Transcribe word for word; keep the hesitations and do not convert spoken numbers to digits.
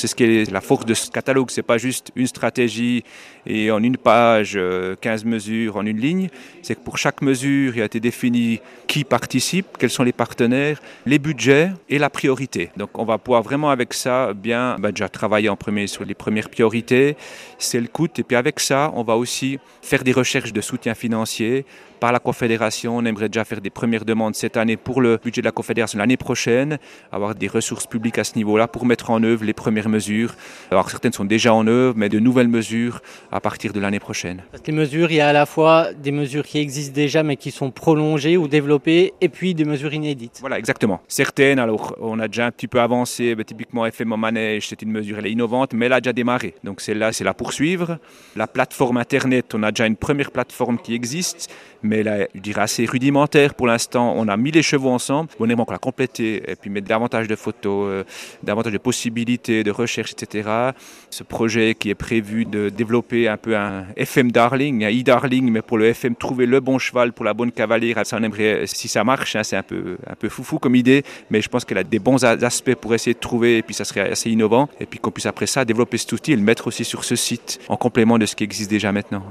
c'est ce qui est la force de ce catalogue. C'est pas juste une stratégie et en une page, quinze mesures en une ligne. C'est que pour chaque mesure, il a été défini qui participe, quels sont les partenaires, les budgets et la priorité. Donc on va pouvoir vraiment avec ça bien bah, déjà travailler en premier sur les premières priorités, c'est le coût. Et puis avec ça, on va aussi faire des recherches de soutien financier. Par la Confédération, on aimerait déjà faire des premières demandes cette année pour le budget de la Confédération l'année prochaine, avoir des ressources publiques à ce niveau-là pour mettre en œuvre les premières mesures. Alors certaines sont déjà en œuvre, mais de nouvelles mesures à partir de l'année prochaine. Parce que les mesures, il y a à la fois des mesures qui existent déjà mais qui sont prolongées ou développées et puis des mesures inédites. Voilà, exactement. Certaines, alors on a déjà un petit peu avancé, mais typiquement F M en manège, c'est une mesure, elle est innovante, mais elle a déjà démarré. Donc celle-là, c'est la poursuivre. La plateforme Internet, on a déjà une première plateforme qui existe, mais là, je dirais assez rudimentaire pour l'instant. On a mis les chevaux ensemble, on aimerait encore la compléter et puis mettre davantage de photos, euh, davantage de possibilités de recherche, et cetera. Ce projet qui est prévu de développer un peu un F M Darling, un e-Darling, mais pour le F M, trouver le bon cheval pour la bonne cavalière, ça on aimerait, si ça marche, hein, c'est un peu, un peu foufou comme idée, mais je pense qu'elle a des bons aspects pour essayer de trouver, et puis ça serait assez innovant, et puis qu'on puisse après ça développer cet outil et le mettre aussi sur ce site, en complément de ce qui existe déjà maintenant.